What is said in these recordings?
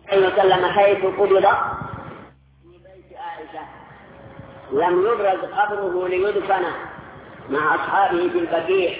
وسلم حيث قبض في بيت عائشة لم يبرز قبره ليدفن مع أصحابه في البقيع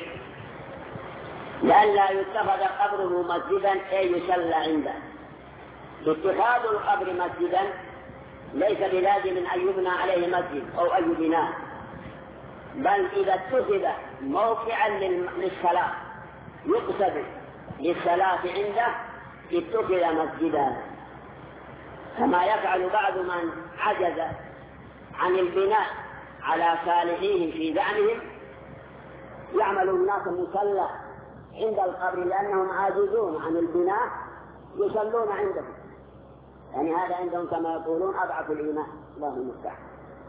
لئلا يتخذ قبره مسجدا أي يصلى عنده. اتخاذ القبر مسجدا ليس بلازم أن يبنى عليه مسجد أو أي بناء، بل إذا اتخذ موقعا للصلاة يقصد للصلاة عنده اتخذ مسجدا، كما يفعل بعض من عجز عن البناء على صالحيهم في زعمهم، يعمل الناس مصلى عند القبر لأنهم عاجزون عن البناء يصلون عندهم، يعني هذا عندهم كما يقولون أضعف الإيمان. الله المستعان.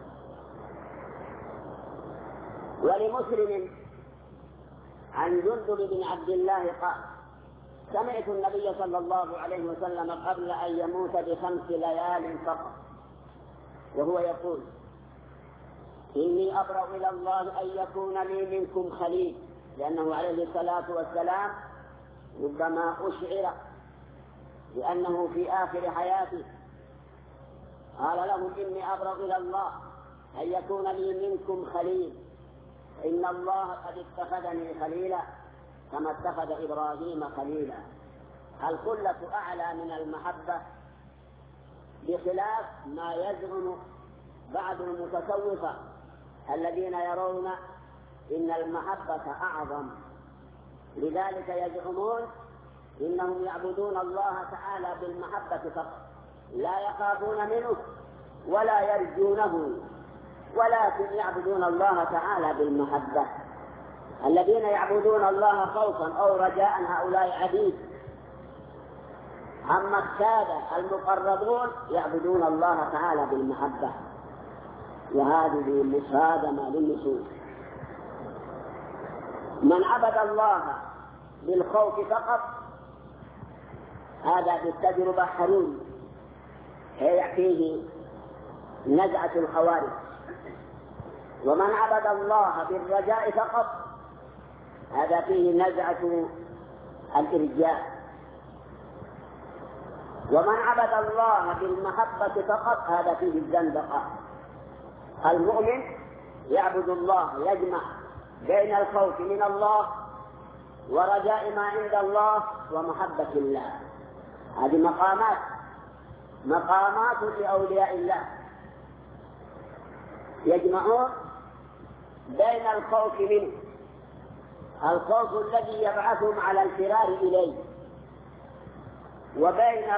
ولمسلم عن جندب بن عبد الله قال: سمعت النبي صلى الله عليه وسلم قبل أن يموت ب5 ليال فقط وهو يقول: إني أبرأ إلى الله أن يكون لي منكم خليل، لأنه عليه الصلاة والسلام ربما أشعر لأنه في آخر حياته قال لهم: إني أبرأ إلى الله أن يكون لي منكم خليل، إن الله قد اتخذني خليلا كما اتخذ إبراهيم خليلا. الخلة أعلى من المحبة، بخلاف ما يزعم بعض المتصوفة الذين يرون إن المحبة أعظم، لذلك يزعمون إنهم يعبدون الله تعالى بالمحبة فقط، لا يخافون منه ولا يرجونه، ولكن يعبدون الله تعالى بالمحبة. الذين يعبدون الله خوفا أو رجاء هؤلاء عبيد، أما السادة المقربون يعبدون الله تعالى بالمحبة، وهذه مصادمة للنصوص. من عبد الله بالخوف فقط هذا بالتجربة حريم، فيه نزعة الخوارج. ومن عبد الله بالرجاء فقط هذا فيه نزعة الإرجاء. ومن عبد الله بالمحبة فقط هذا فيه الزندقة. المؤمن يعبد الله، يجمع بين الخوف من الله ورجاء ما عند الله ومحبة الله. هذه مقامات لأولياء الله، يجمعون بين الخوف منه، الخوف الذي يبعثهم على الفرار إليه، وبين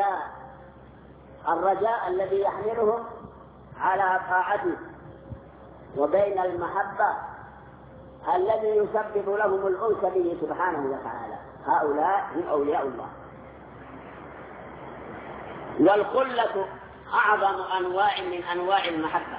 الرجاء الذي يحملهم على طاعته، وبين المحبة الذي يسبب لهم الأنس به سبحانه وتعالى. هؤلاء هم أولياء الله. والخلة أعظم أنواع من أنواع المحبة،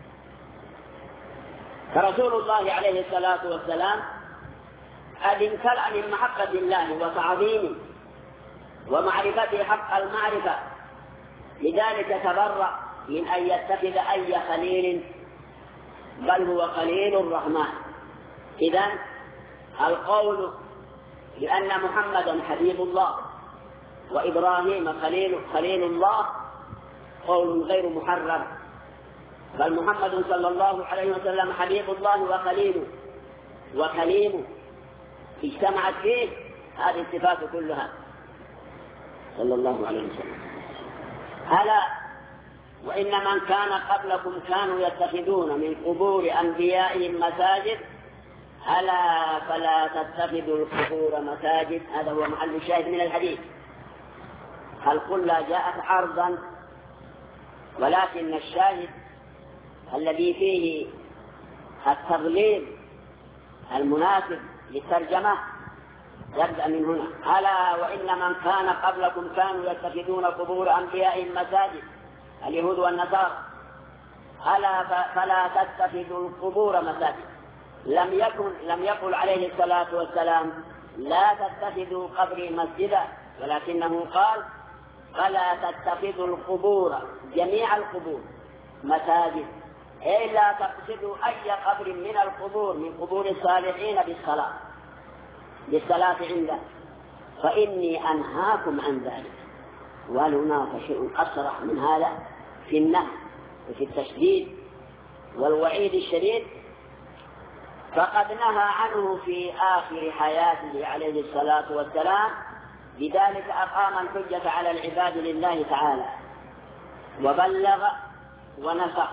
فرسول الله عليه الصلاة والسلام قد امتلأ من محبة الله وتعظيمه ومعرفته حق المعرفة، لذلك تبرأ من أن يتخذ أي خليل، بل هو خليل الرحمن. إذن القول بأن محمدا حبيب الله وإبراهيم خليل الله قول غير محرم، بل محمد صلى الله عليه وسلم حبيب الله وخليله وكليمه، اجتمعت فيه هذه الصفات كلها صلى الله عليه وسلم. ألا وإن من كان قبلكم كانوا يتخذون من قبور أنبيائهم مساجد، ألا فلا تتخذوا القبور مساجد. هذا هو محل الشاهد من الحديث. الخلة جاءت عرضا، ولكن الشاهد الذي فيه التضليل المناسب للترجمة يبدأ من هنا: ألا وإن من كان قبلكم كانوا يتخذون قبور أنبيائهم مساجد، اليهود والنصارى. ألا فلا تتخذوا القبور مساجد. لم يقل عليه الصلاة والسلام لا تتخذوا قبري مسجدا، ولكنه قال: فلا تتخذوا القبور، جميع القبور، مساجد، أي لا تقصدوا أي قبر من القبور من قبور الصالحين بالصلاة عنده، فإني أنهاكم عن ذلك. وهل هناك شيء أصرح من هذا في النهي وفي التشديد والوعيد الشديد؟ فقد نهى عنه في آخر حياته عليه الصلاة والسلام، بذلك أقام الحجة على العباد لله تعالى وبلغ ونصح.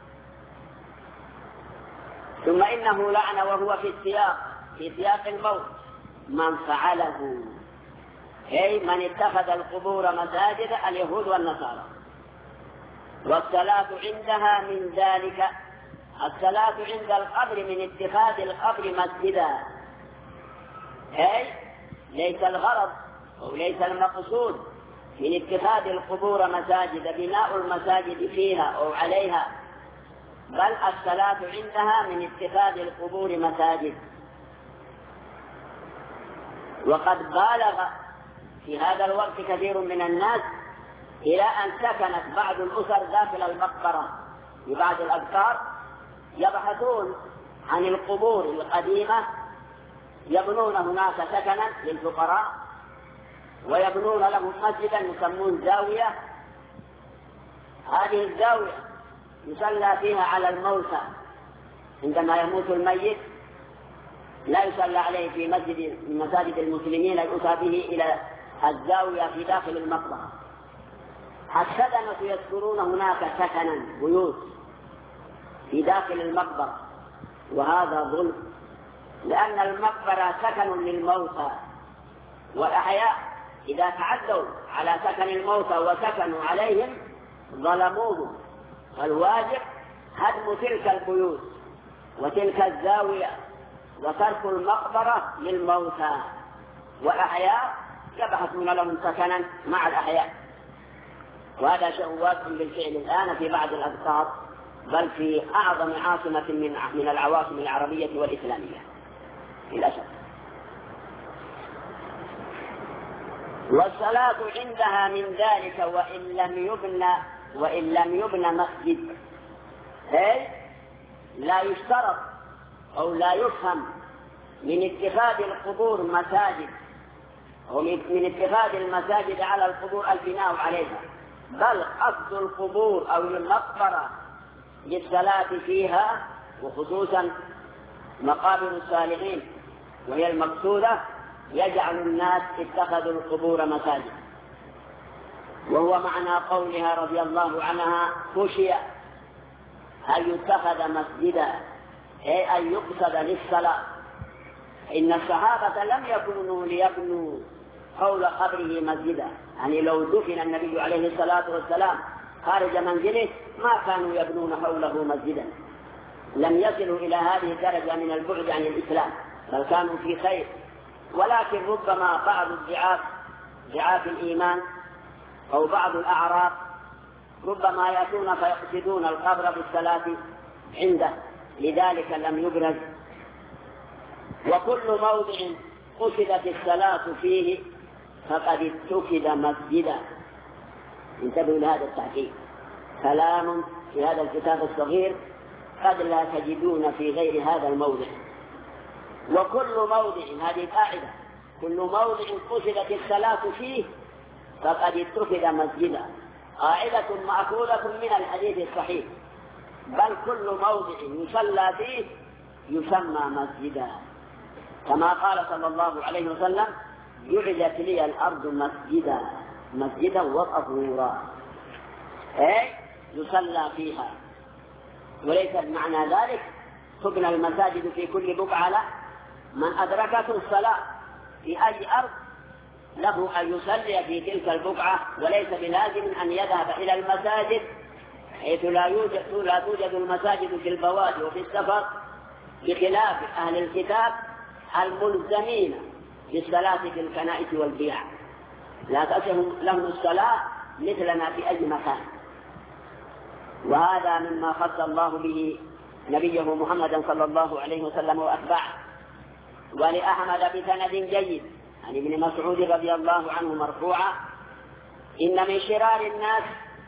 ثم إنه لعن وهو في سياق الموت من فعله، أي من اتخذ القبور مساجد، اليهود والنصارى. والصلاة عندها من ذلك، الصلاة عند القبر من اتخاذ القبر مسجدا، أي ليس الغرض أو ليس المقصود من اتخاذ القبور مساجد بناء المساجد فيها أو عليها، بل الصلاة عندها من اتخاذ القبور مساجد. وقد بالغ في هذا الوقت كثير من الناس إلى أن سكنت بعض الأسر داخل المقبرة ببعض الأذكار، يبحثون عن القبور القديمة، يبنون هناك سكنا للفقراء ويبنون لهم مسجدا يسمون زاوية. هذه الزاوية يصلى فيها على الموتى، عندما يموت الميت لا يصلى عليه في مسجد من مساجد المسلمين، يؤتى به إلى الزاوية في داخل المقبرة. السكنة يذكرون هناك سكنا بيوت في داخل المقبرة، وهذا ظلم، لأن المقبرة سكن للموتى، والأحياء إذا تعدوا على سكن الموتى وسكنوا عليهم ظلموهم، فالواجب هدم تلك البيوت وتلك الزاوية وترك المقبرة للموتى، والأحياء يبحثون لهم سكنا مع الأحياء. وهذا شيء واقع بالفعل الآن في بعض الأذكار، بل في أعظم عاصمة من العواصم العربية والإسلامية للأسف. والصلاة عندها من ذلك وإن لم يبنى مسجد، أي لا يشترط أو لا يفهم من اتخاذ القبور مساجد أو من اتخاذ المساجد على القبور البناء عليها، بل قصد القبور أو المقبرة للصلاة فيها، وخصوصا مقابر الصالحين وهي المقصودة، يجعل الناس اتخذوا القبور مساجد. وهو معنى قولها رضي الله عنها خشي أن يتخذ مسجدا، أي أن يقصد للصلاة. إن الصحابة لم يكونوا ليبنوا حول قبره مسجدا، يعني لو دفن النبي عليه الصلاة والسلام خارج منزله ما كانوا يبنون حوله مسجدا، لم يصلوا إلى هذه الدرجة من البعد عن الإسلام، بل كانوا في خير. ولكن ربما بعض ضعاف الإيمان أو بعض الأعراب ربما يأتون فيقصدون القبر بالصلاة عنده، لذلك لم يبرز. وكل موضع قصدت الصلاة فيه فقد اتخذ مسجدا. انتبهوا لهذا التعقيب، كلام في هذا الكتاب الصغير قد لا تجدون في غير هذا الموضع. وكل موضع، هذه قاعدة، كل موضع قصدت الصلاة فيه فقد اتخذ مسجدا، قاعدة مأخوذة من الحديث الصحيح، بل كل موضع يصلى فيه يسمى مسجدا، كما قال صلى الله عليه وسلم جعلت لي الأرض مسجدا وطهورا، أي يصلى فيها. وليس بمعنى ذلك تبنى المساجد في كل بقعة، لا، من أدركته الصلاة في أي أرض له أن يصلي في تلك البقعة، وليس بلازم أن يذهب إلى المساجد، حيث لا توجد المساجد في البوادي وفي السفر، بخلاف أهل الكتاب الملزمين بالصلاة في الكنائس والبيع، لا تصح لهم الصلاة مثلنا في أي مكان. وهذا مما خص الله به نبيه محمدا صلى الله عليه وسلم وأتباعه. ولأحمد بسند جيد عن ابن مسعود رضي الله عنه مرفوعا: إن من شرار الناس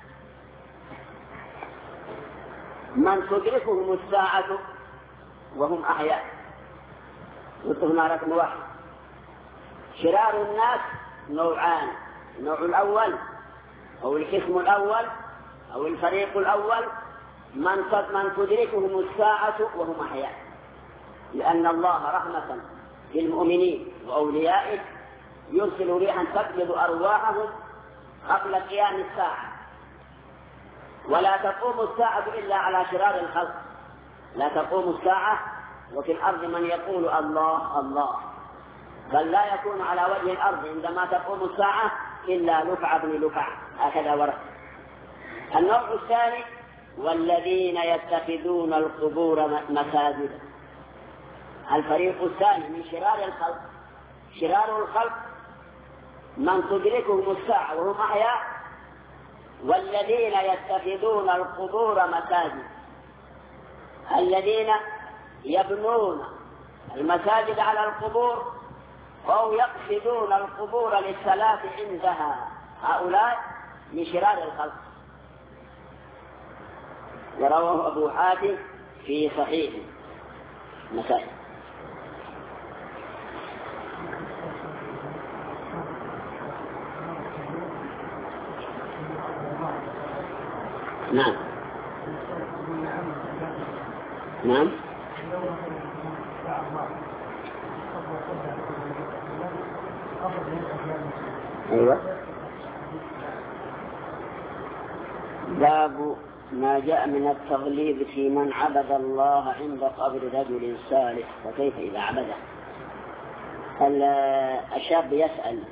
من تدركهم الساعة وهم أحياء. هنا رقم 1. شرار الناس نوعان: النوع الأول أو القسم الأول أو الفريق الأول من تدركهم الساعة وهم أحياء، لأن الله رحمة للمؤمنين وأوليائه يرسل ريحا تقبض أرواحهم قبل قيام الساعة. ولا تقوم الساعة إلا على شرار الخلق، لا تقوم الساعة وفي الأرض من يقول الله الله، بل لا يكون على وجه الأرض عندما تقوم الساعة إلا لفع بن لفع، هكذا ورد. النوع الثاني والذين يتخذون القبور مساجد. الفريق الثاني من شرار الخلق، شرار الخلق من تدركهم الساعة وهم أحياء، والذين يتخذون القبور مساجد، الذين يبنون المساجد على القبور أو يقصدون القبور للصلاة عندها، هؤلاء من شرار الخلق. ورواه أبو حاتم في صحيح مسائل. نعم نعم أيوة. باب ما جاء من التغليظ في من عبد الله عند قبر رجل صالح وكيف إذا عبده. الشاب يسأل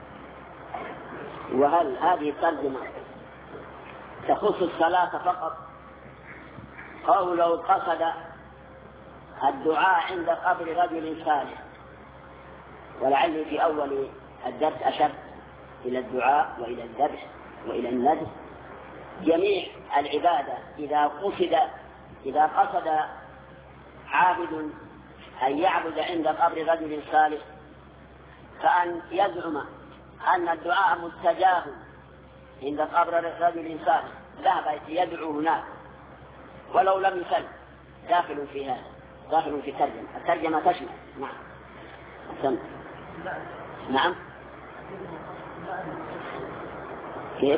وهل هذه الترجمة تخص الصلاة فقط، أو لو قصد الدعاء عند قبر رجل صالح؟ ولعلي في أول الدرس أشرت إلى الدعاء وإلى الذبح وإلى النذر. جميع العبادة إذا قصد عابد أن يعبد عند قبر رجل صالح، فأن يزعم أن الدعاء مستجاب عند قبر رجل صالح ذهب يدعو هناك ولو لم يسل، داخل في هذا، داخل في الترجمة تشمل. نعم أحسنت. نعم كيف؟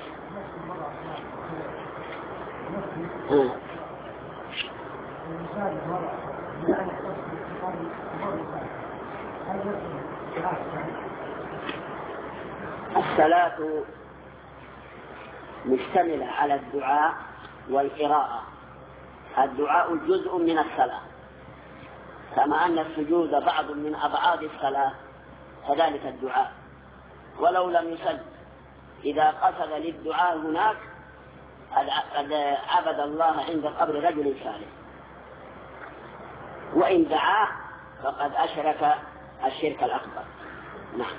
الصلاة مشتملة على الدعاء والقراءة. الدعاء جزء من الصلاة، كما أن السجود بعض من أبعاد الصلاة كذلك الدعاء. ولو لم يصل إذا قصد للدعاء هناك قد عبد الله عند قبر رجل صالح، وإن دعاه فقد أشرك الشرك الأكبر. نعم.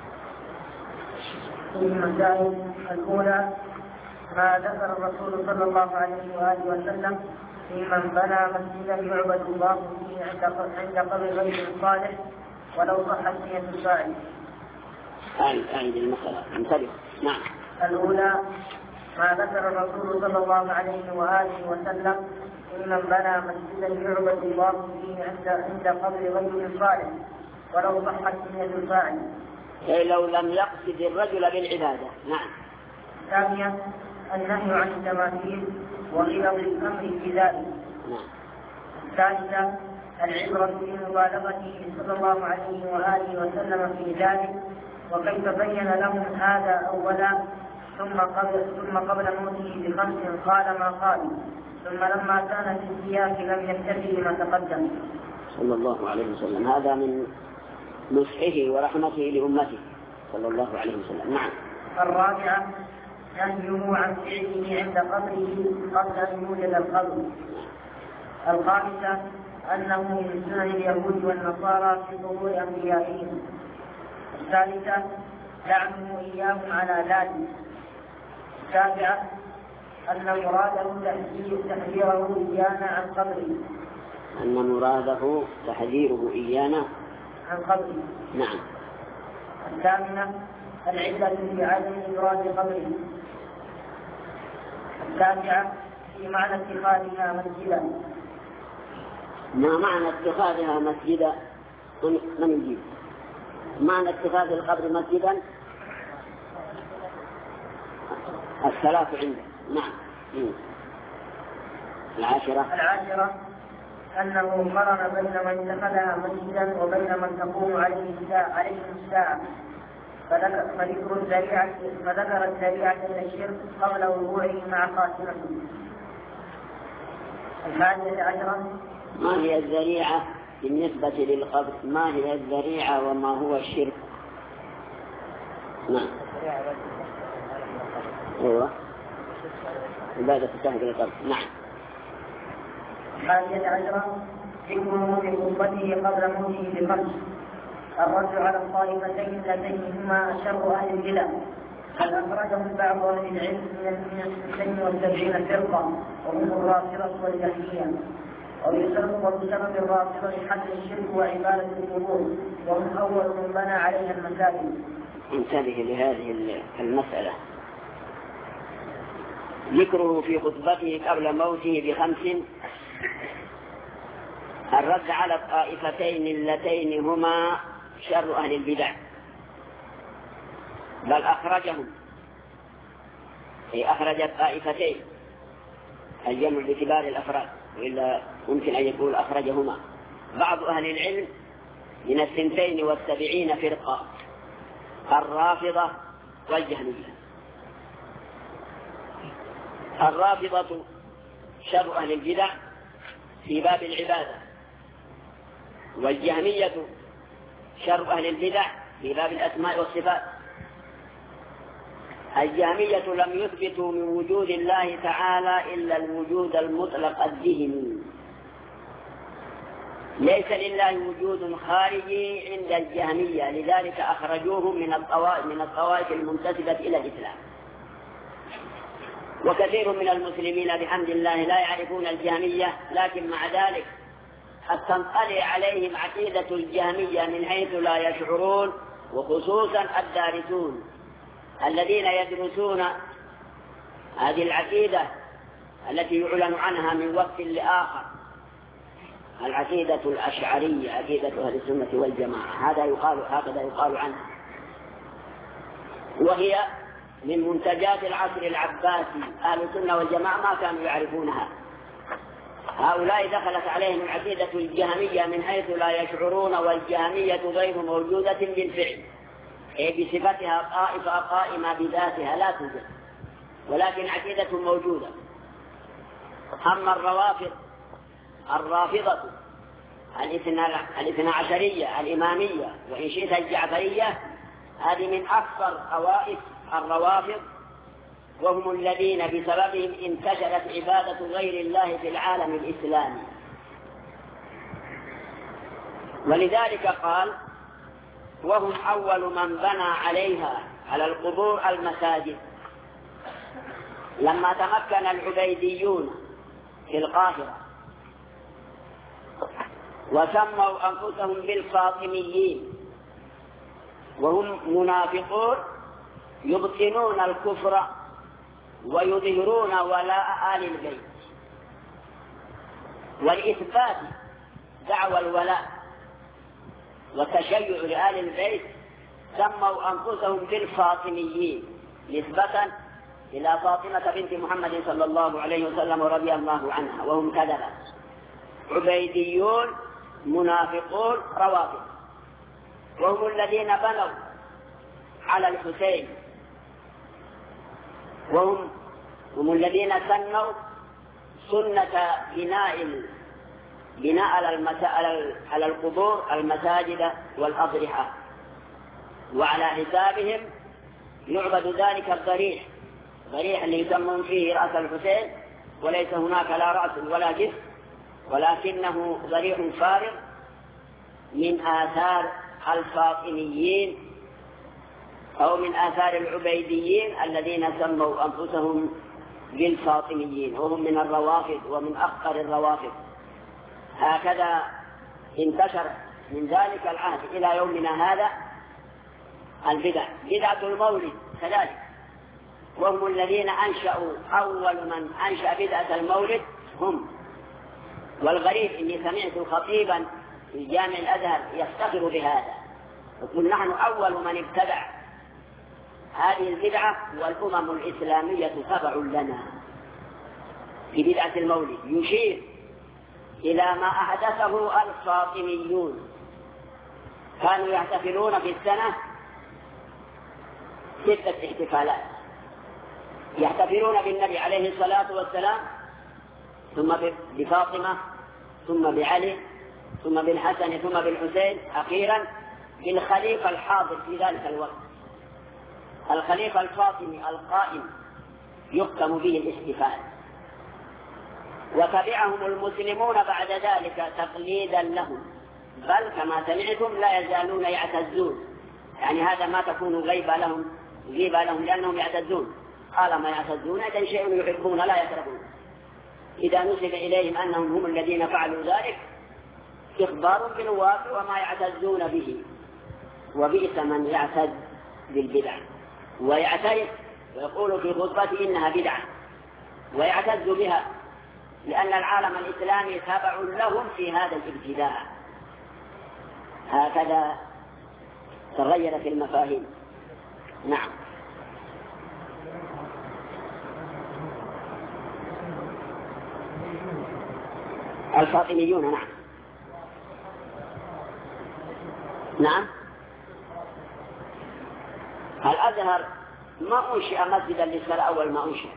المسائل الأولى ما ذكر الرسول صلى الله عليه وآله وسلم في من بنى مسجدا يعبد الله فيه عند قبر رجل صالح ولو صحت نية الفاعل. هذه المسألة انتبه. نعم. الأولى ما ذكر الرسول صلى الله عليه وآله وسلم في من بنى مسجدا يعبد الله فيه عند قبر رجل صالح ولو صحت نية الفاعل، أي لو لم يقصد الرجل بالعبادة. نعم. ثانيا النهي عن التماثيل وغلظ الأمر في ذلك. نعم. ثالثا العبرة بمبالغته صلى الله عليه وآله وسلم في ذلك، وكيف بين لهم هذا أولا ثم قبل موته ب5 قال ما قال، ثم لما كان في السياق لم يكتفي بما تقدم صلى الله عليه وسلم. هذا من نصحه ورحمته لأمته صلى الله عليه وسلم. نعم. الرابعة نهيه عن فعله عند قبره قبل أن يوجد القبر. الخامسة أنه من سنن اليهود والنصارى في قبور أنبيائهم. الثالثة لعنه إياهم على ذلك. السابعة أن مراده تحذيره إيانا عن قبره. أن مراده تحذيره إيانا عن قبره. نعم. الثامنة العلة في عدم إبراز قبره. التاسعة في معنى اتخاذها مسجدا. ما معنى اتخاذها مسجدا؟ من يجيب معنى اتخاذ القبر مسجدا؟ الثلاث عنده. نعم. العاشرة أنه قرن بين من اتخذها مسجدا وبين من تقوم عليه الساعة، فذكر الذريعة إلى الشرك قبل وقوعه مع خاتمته. 11. ما هي الذريعة بالنسبة للقبر؟ ما هي الذريعة وما هو الشرك؟ نعم. أيوة. عبادة التهجد للقبر. نعم. 11. ذكره بخطبته قبل موته ب5: الرد على الطائفتين اللتين هما شر أهل البدع، بل أخرجهم بعض أهل العلم من 72 فرقة، وهم الرافضة والجهمية، وبسبب الرافضة حد الشرك وعبادة القبور، وهم أول من بنى عليها المساجد. انتبه لهذه المسألة. ذكره في خطبته قبل موته ب5: الرد على الطائفتين اللتين هما شر أهل البدع، بل أخرجهم، أي أخرج الطائفتين، الجمع باعتبار الأفراد، وإلا ممكن أن يقول أخرجهما بعض أهل العلم من 72 فرقة: الرافضة والجهمية. الرافضة شر أهل البدع في باب العبادة، والجهمية شر أهل البدع في باب الأسماء والصفات. الجهمية لم يثبتوا من وجود الله تعالى إلا الوجود المطلق الذهني، ليس لله وجود خارجي عند الجهمية، لذلك أخرجوهم من الطوائف المنتسبة إلى الإسلام. وكثير من المسلمين بحمد الله لا يعرفون الجهمية، لكن مع ذلك قد تنطلي عليهم عقيدة الجهمية من حيث لا يشعرون، وخصوصا الدارسون الذين يدرسون هذه العقيدة التي يعلن عنها من وقت لآخر، العقيدة الأشعرية، عقيدة أهل السنة والجماعة، هكذا يقال عنها، وهي من منتجات العصر العباسي. أهل السنة والجماعة ما كانوا يعرفونها. هؤلاء دخلت عليهم عقيدة الجهمية من حيث لا يشعرون، والجهمية غير موجودة بالفعل، أي بصفتها طائفة قائمة بذاتها لا توجد، ولكن عقيدة موجودة. أما الرافضة 12 الإمامية، وإن شئت الجعفرية، هذه من أكثر طوائف الروافض، وهم الذين بسببهم انتشرت عبادة غير الله في العالم الإسلامي. ولذلك قال: وهم أول من بنى عليها، على القبور، المساجد. لما تمكن العبيديون في القاهرة وسموا أنفسهم بالفاطميين، وهم منافقون يبطنون الكفر ويظهرون ولاء آل البيت، ولإثبات دعوى الولاء والتشيع لآل البيت سموا أنفسهم بالفاطميين نسبة إلى فاطمة بنت محمد صلى الله عليه وسلم رضي الله عنها، وهم كذبة عبيديون منافقون روافض، وهم الذين بنوا على الحسين، وهم الذين سنوا سنة بناء على القبور المساجد والأضرحة، وعلى حسابهم يعبد ذلك الضريح اللي يسمون فيه رأس الحسين، وليس هناك لا رأس ولا جسم، ولكنه ضريح فارغ من آثار الفاطميين أو من آثار العبيديين الذين سموا أنفسهم بالفاطميين، وهم من الروافض ومن أخطر الروافض. هكذا انتشر من ذلك العهد إلى يومنا هذا البدع، بدعة المولد كذلك، وهم الذين أنشأوا، أول من أنشأ بدعة المولد هم. والغريب إني سمعت خطيبا في جامع الأزهر يفتخر بهذا، يقول: نحن أول من ابتدع هذه البدعة والأمم الإسلامية تبع لنا في بدعة المولد، يشير إلى ما أحدثه الفاطميون. كانوا يحتفلون في السنة 6 احتفالات، يحتفلون بالنبي عليه الصلاة والسلام، ثم بفاطمة، ثم بعلي، ثم بالحسن، ثم بالحسين، أخيرا بالخليفة الحاضر في ذلك الوقت، الخليفة الفاطمي القائم يختم به الاحتفال. وتبعهم المسلمون بعد ذلك تقليدا لهم، بل كما سمعتم لا يزالون يعتزون، يعني هذا ما تكون غيبة لهم لأنهم يعتزون. قال ما يعتزون إذا شيء يحبون لا يكرهون، إذا نسب إليهم أنهم هم الذين فعلوا ذلك إخبار بالواقع وما يعتزون به. وبئس من يعتز بالبدع ويعترف ويقول في خطبته إنها بدعة ويعتز بها، لأن العالم الإسلامي تابع لهم في هذا الابتداع. هكذا تغيرت المفاهيم. نعم. الفاطميون. نعم. الأزهر ما أنشئ مسجدا للصلاة أول ما أنشئ،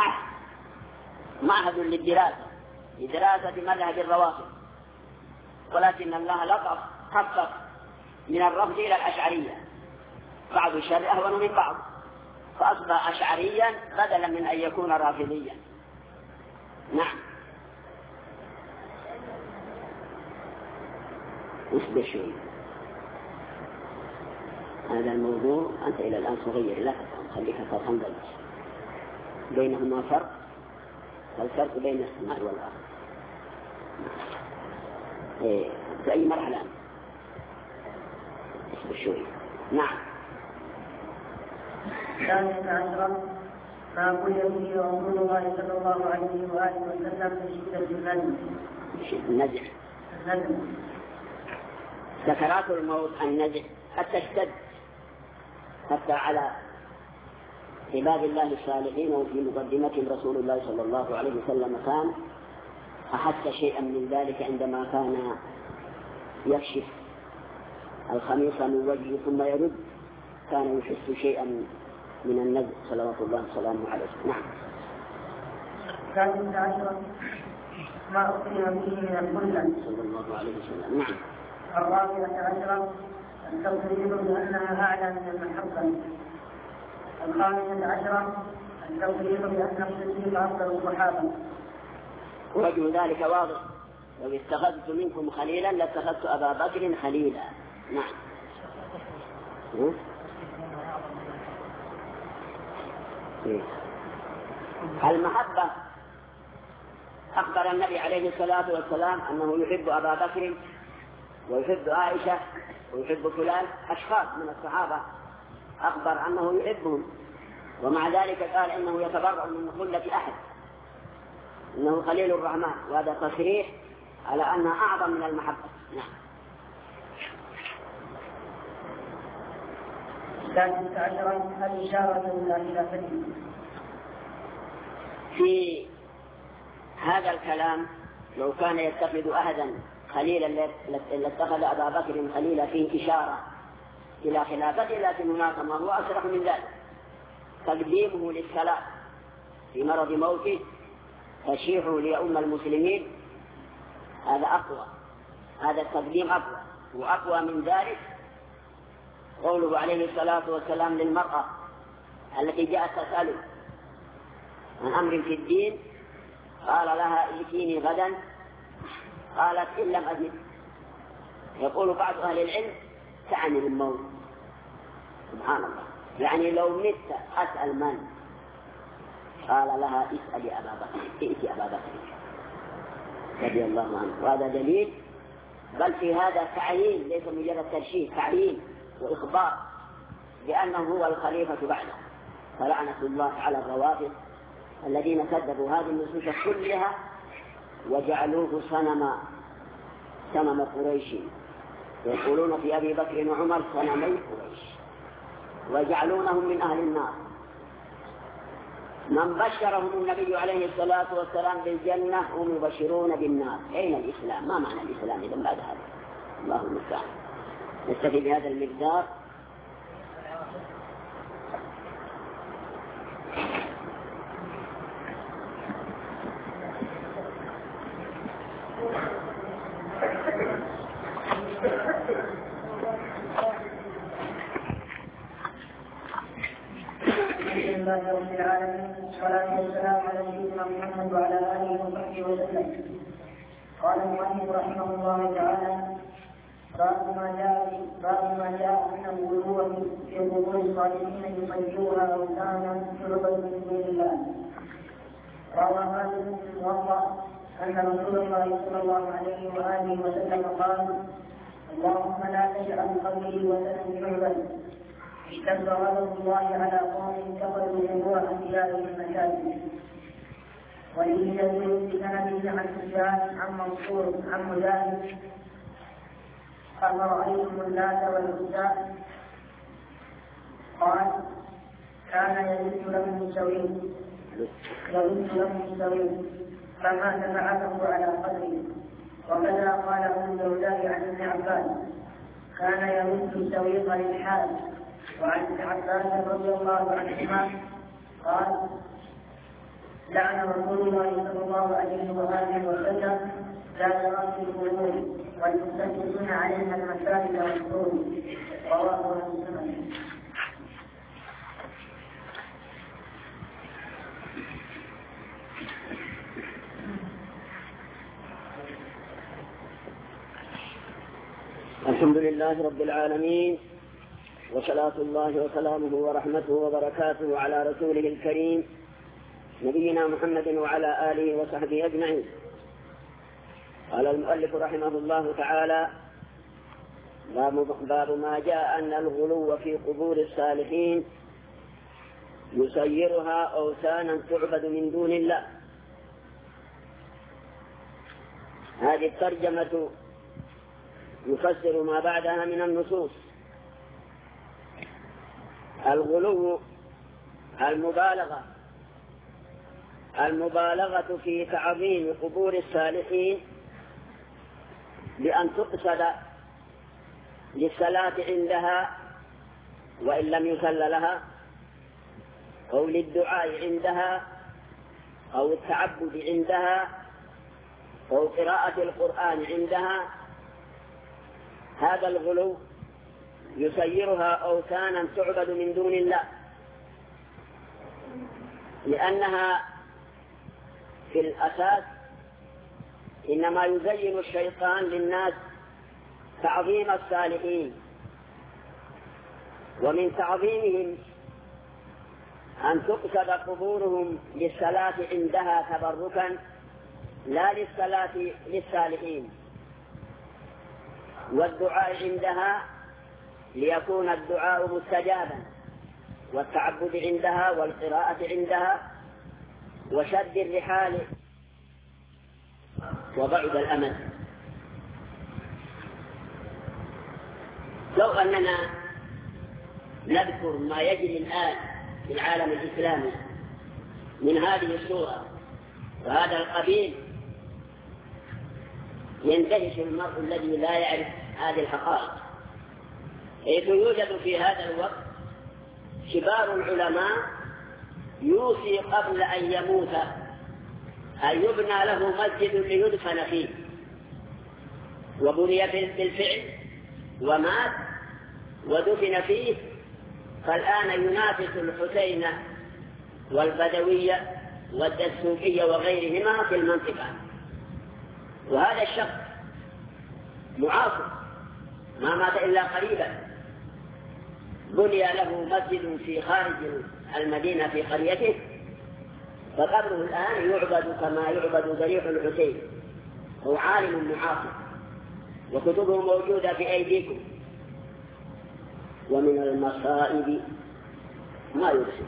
معهد لدراسة مذهب الروافض، ولكن الله لطف خفف من الرفض إلى الأشعرية، بعض الشر أهون من بعض، فأصبح أشعريا بدلا من أن يكون رافضيا. نعم. اصبر شوي، هذا الموضوع أنت إلى الآن صغير، لا خليك فرقا بينهما فرق، الفرق بين السماء والأرض. في أي مرحلة أنت؟ اصبر شوي. نعم. ثالث عشرة ما قل به رسول الله صلى الله عليه وآله وسلم من شدة النزع. سكرات الموت النزع حتى اشتد، حتى على عباد الله الصالحين. وفي مقدمتهم رسول الله صلى الله عليه وسلم كان أحس شيئا من ذلك عندما كان يكشف الخميص من وجهه ثم يرد، كان يحس شيئا من النزع صلوات الله وسلامه عليه. نعم. الثالث عشرة ما أخبر به من الكلة صلى الله عليه وسلم. نعم. الرابعة عشرة التوحيد بأنها أعلى من المحبة. الخامسة عشرة التوحيد بأن الصديق أفضل الصحابة. وجه ذلك واضح، لو اتخذت منكم خليلا لاتخذت أبا بكر خليلا. نعم. المحبة أخبر النبي عليه الصلاة والسلام أنه يحب أبا بكر ويحب عائشة ويحب فلان، أشخاص من الصحابة أخبر أنه يحبهم، ومع ذلك قال إنه يتبرأ من خلة أحد، إنه خليل الرحمن، وهذا تصريح على أنها أعظم من المحبة. نعم. السادسة عشرة الإشارة إلى خلافته. في هذا الكلام لو كان يتخذ أحدا خليلا لاتخذ أبا بكر خليلا فيه إشارة إلى خلافته، لكن هناك ما هو أصرح من ذلك، تقديمه للصلاة في مرض موته، تشييعه لأم المسلمين، هذا أقوى، هذا التقديم أقوى. وأقوى من ذلك قوله عليه الصلاة والسلام للمرأة التي جاءت تسأله عن أمر في الدين، قال لها ائتيني غدا، قالت إن لم أجد. يقول بعض أهل العلم تعني الموت، سبحان الله، يعني لو مت أسأل من؟ قال لها اسألي أبا بكر، ائتي أبا بكر رضي الله عنه. وهذا دليل، بل في هذا تعيين، ليس مجرد ترشيد، تعيين وإخبار بأنه هو الخليفة بعده. فلعنة الله على الروافض الذين كذبوا هذه النصوص كلها وجعلوه صنم قريش، يقولون في أبي بكر وعمر صنمي قريش. ويجعلونهم من أهل النار. من بشرهم النبي عليه الصلاة والسلام بالجنة هم يبشرون بالنار. أين الإسلام؟ ما معنى الإسلام إذا بعد هذا؟ الله المستعان. نستفي بهذا المقدار. الحمد لله رب العالمين، والصلاة والسلام على سيدنا محمد وعلى آله وصحبه وسلم. قال المؤلف رحمه الله تعالى: باب ما جاء أن الغلو في قبور الصالحين يصيرها أوثانا تعبد من دون الله. روى مالك في الموطأ أن رسول الله صلى الله عليه وآله وسلم قال: اللهم لا تجعل قبري وثنا يعبد. اشتد غضب الله على قوم اتخذوا قبور انبيائهم مساجد. وفيه يدل بسند عن سفيان عن منصور عن مجاهد: أفرأيتم اللات والعزى؟ قال: كان يلد له سويد فمات فبعثه على قدره. وكذا قال ابو الدرداء عن ابن عباس: كان يرد السويق للحال. وعن ابن عباس رضي الله عنهما قال: لعن رسول الله صلى الله عليه وآله وسلم زائرات القبور والمستشركين عليها المساجد والقبور. رواه مسلم. الحمد لله رب العالمين، وصلاة الله وسلامه ورحمته وبركاته على رسوله الكريم نبينا محمد وعلى آله وصحبه أجمعين. قال المؤلف رحمه الله تعالى: باب ما جاء أن الغلو في قبور الصالحين يصيرها أوثانا تعبد من دون الله. هذه الترجمة يفسر ما بعدها من النصوص. الغلو المبالغة في تعظيم قبور الصالحين بأن تقصد للصلاة عندها وإن لم يصل لها، أو للدعاء عندها، أو التعبد عندها، أو قراءة القرآن عندها. هذا الغلو يصيرها أوثانا تعبد من دون الله، لأنها في الأساس إنما يزين الشيطان للناس تعظيم الصالحين، ومن تعظيمهم أن تقصد قبورهم للصلاة عندها تبركا لا للصلاة للصالحين، والدعاء عندها ليكون الدعاء مستجابا، والتعبد عندها والقراءة عندها، وشد الرحال وبعد الأمل. لو أننا نذكر ما يجري الآن في العالم الإسلامي من هذه الصورة وهذا القبيل، يندهش المرء الذي لا يعرف هذه الحقائق، حيث يوجد في هذا الوقت كبار العلماء يوصي قبل أن يموت أن يبنى له مسجد ليدفن فيه، وبني بالفعل ومات ودفن فيه، فالآن ينافس الحسين والبدوية والدسوقية وغيرهما في المنطقة. وهذا الشخص معاصر ما مات إلا قريبا، بني له مسجد في خارج المدينة في قريته، فقبره الآن يعبد كما يعبد ضريح الحسين. هو عالم معاصر وكتبه موجودة في أيديكم. ومن المصائب ما يرسل.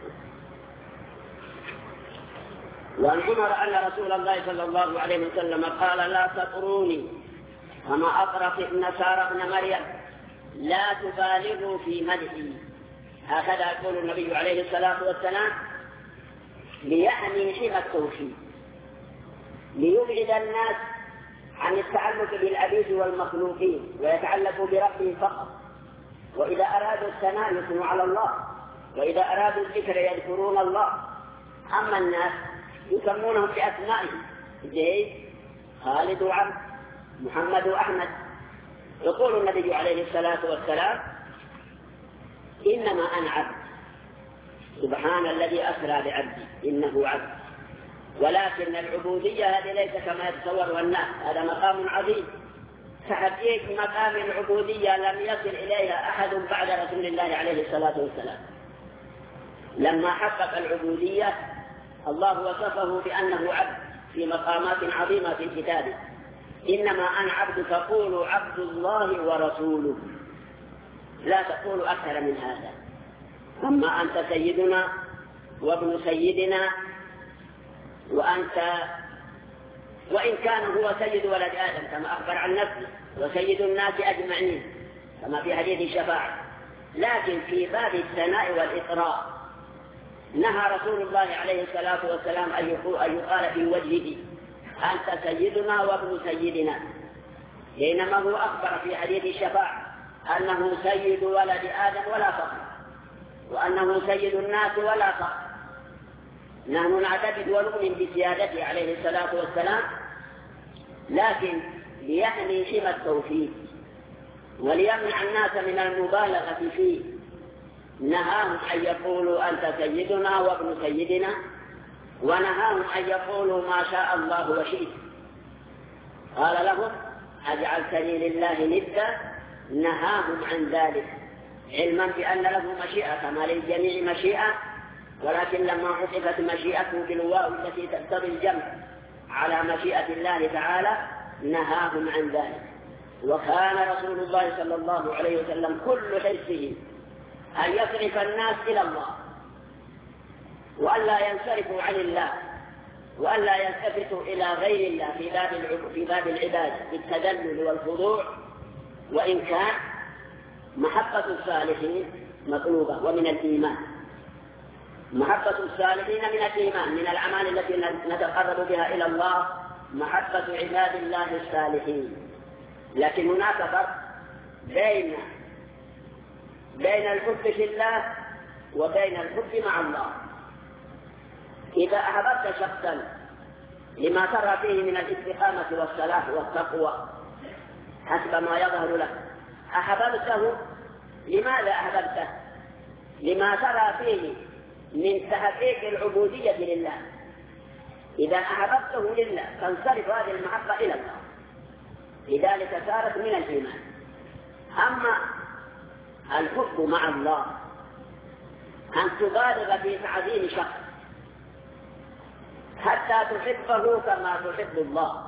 وعن عمر أن رسول الله صلى الله عليه وسلم قال: لا تطروني كما أطرت النصارى ابن مريم، لا تبالغوا في مدحي هكذا يقول النبي عليه الصلاة والسلام ليحمي حمى التوحيد، ليبعد الناس عن التعلق بالعبيد والمخلوقين ويتعلقوا بربه فقط، وإذا أرادوا الثناء يثنوا على الله، وإذا أرادوا الذكر يذكرون الله. أما الناس يسمونهم بأسمائهم، زيد، خالد وعبد، محمد وأحمد. يقول النبي عليه الصلاة والسلام إنما أنا عبد، سبحان الذي أسرى بعبدي إنه عبد. ولكن العبودية هذه ليس كما يتصورها الناس، هذا مقام عظيم. تحقيق مقام العبودية لم يصل إليها أحد بعد رسول الله عليه الصلاة والسلام. لما حقق العبودية الله وصفه بأنه عبد في مقامات عظيمة في كتابه. إنما أنا عبد فقولوا عبد الله ورسوله، لا تقولوا أكثر من هذا. أما أنت سيدنا وابن سيدنا، وإن كان هو سيد ولد آدم كما أخبر عن نفسه وسيد الناس أجمعين كما في حديث الشفاعة، لكن في باب الثناء والإطراء نهى رسول الله عليه الصلاة والسلام أن يقال في وجهه أنت سيدنا وابن سيدنا، بينما هو أخبر في حديث الشفاعة أنه سيد ولد آدم ولا فخر، وأنه سيد الناس ولا فخر. نحن نعتقد ونؤمن بسيادته عليه الصلاة والسلام، لكن ليحمي حمى التوحيد وليمنع الناس من المبالغة فيه نهاهم أن يقولوا أنت سيدنا وابن سيدنا، ونهاهم أن يقولوا ما شاء الله وشئت. قال لهم أجعلتني لله ندا، نهاهم عن ذلك علما بأن له مشيئة كما للجميع مشيئة، ولكن لما عطفت مشيئته بالواو التي تقتضي الجمع على مشيئة الله تعالى نهاهم عن ذلك. وكان رسول الله صلى الله عليه وسلم كل حرصه أن يصرف الناس إلى الله، وألا ينصرفوا عن الله، وألا يلتفتوا إلى غير الله في باب العبادة بالتذلل والخضوع. وإن كان محبة الصالحين مطلوبة ومن الإيمان، محبة الصالحين من الإيمان، من الأعمال التي نتقرب بها إلى الله محبة عباد الله الصالحين. لكن هناك فرق بين الحب في الله وبين الحب مع الله. إذا أحببت شخصا لما ترى فيه من الاستقامة والصلاح والتقوى حسب ما يظهر لك، أحببته. لماذا أحببته؟ لما ترى فيه من تحقيق العبودية لله. إذا أحببته لله تنصرف هذه المحبة إلى الله، لذلك صارت من الإيمان. أما الحب مع الله أن تبالغ في تعظيم شخص حتى تحبه كما تحب الله،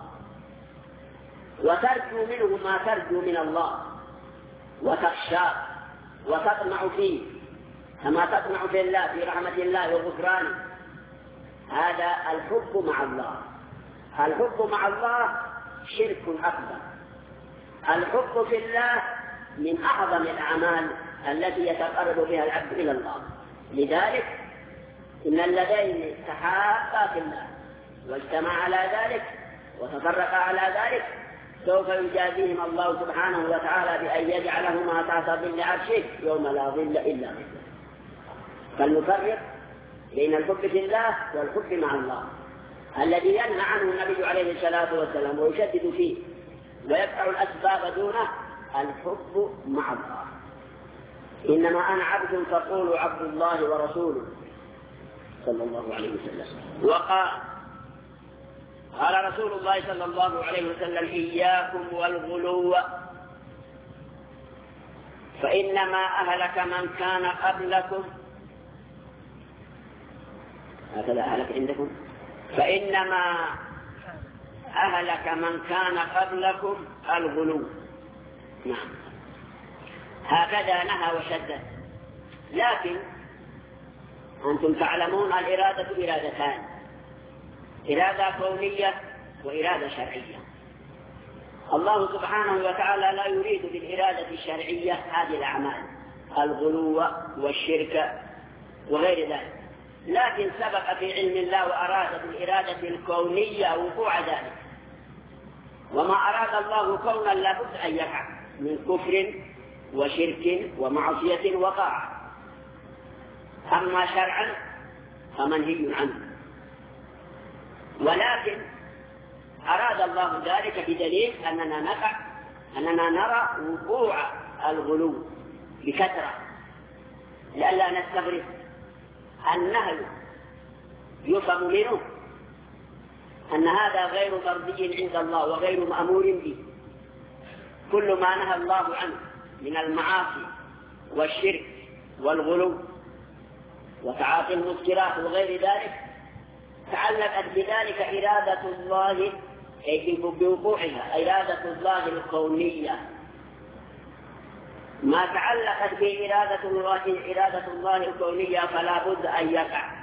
وترجو منه ما ترجو من الله، وتخشاه وتطمع فيه كما تطمع في الله، في رحمة الله وغفرانه. هذا الحب مع الله. الحب مع الله شرك أكبر. الحب في الله من أعظم الأعمال التي يتقرب بها العبد إلى الله. لذلك إن الذين تحابا في الله واجتمعا على ذلك وتفرقا على ذلك سوف يجازيهم الله سبحانه وتعالى بأن يجعلهما تحت ظل عرشه يوم لا ظل إلا ظله. فالمفرق بين الحب في الله والحب مع الله الذي ينهى عنه النبي عليه الصلاة والسلام ويشدد فيه ويقطع الأسباب دونه الحب مع الله. إنما أنا عبد فقولوا عبد الله ورسوله صلى الله عليه وسلم. قال رسول الله صلى الله عليه وسلم إياكم والغلو فإنما أهلك من كان قبلكم. هكذا أهلك عندكم؟ فإنما أهلك من كان قبلكم الغلو. نعم، هكذا نهى وشدد. لكن أنتم تعلمون الإرادة إرادتان، إرادة كونية وإرادة شرعية. الله سبحانه وتعالى لا يريد بالإرادة الشرعية هذه الأعمال الغلو والشرك وغير ذلك، لكن سبق في علم الله وأراد بالإرادة الكونية وقوع ذلك، وما أراد الله كونا لابد أن يقع من كفر وشرك ومعصية وطاعة. أما شرعا فمنهي عنه، ولكن أراد الله ذلك بدليل أننا نرى وقوع الغلو بكثرة، لئلا نستغرب. النهي يفهم منه أن هذا غير مرضي عند الله وغير مأمور به. كل ما نهى الله عنه من المعاصي والشرك والغلو وتعاطي المسكرات وغير ذلك تعلقت بذلك إرادة الله، أي بوقوعها إرادة الله الكونية. ما تعلقت بإرادة الله الكونية فلا بد أن يقع.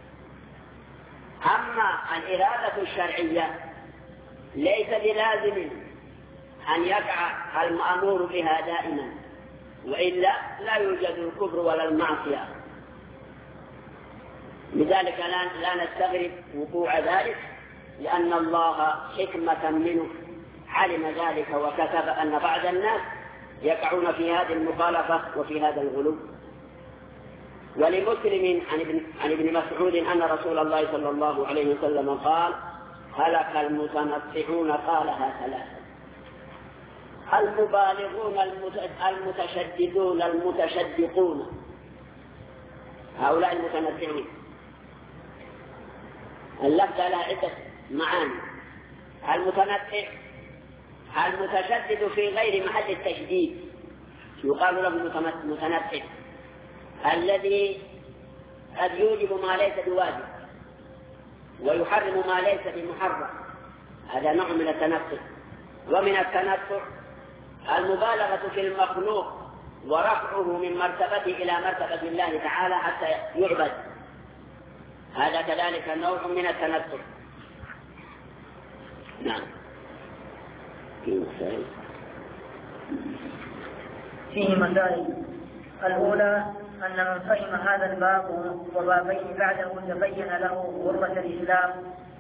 أما الإرادة الشرعية ليس بلازم أن يقع المأمور بها دائما، وإلا لا يوجد الكفر ولا المعصية. لذلك لا نستغرب وقوع ذلك، لأن الله حكمة منه علم ذلك وكتب أن بعض الناس يقعون في هذه المخالفة وفي هذا الغلو. ولمسلم عن ابن مسعود أن رسول الله صلى الله عليه وسلم قال: هلك المتنطعون، قالها ثلاثة: المبالغون المتشددون المتشدقون، هؤلاء المتنطعون. اللفظ لها عدة معاني: المتنطع المتشدد في غير محل التشديد يقال له متنطع، الذي قد يوجب ما ليس بواجب ويحرم ما ليس بمحرم، هذا نوع من التنطع. ومن التنطع المبالغة في المخلوق ورفعه من مرتبته إلى مرتبة الله تعالى حتى يعبد، هذا كذلك نوع من التنطع. نعم. فيه مسائل. الأولى أن من فهم هذا الباب وبابين بعده تبين له غربة الإسلام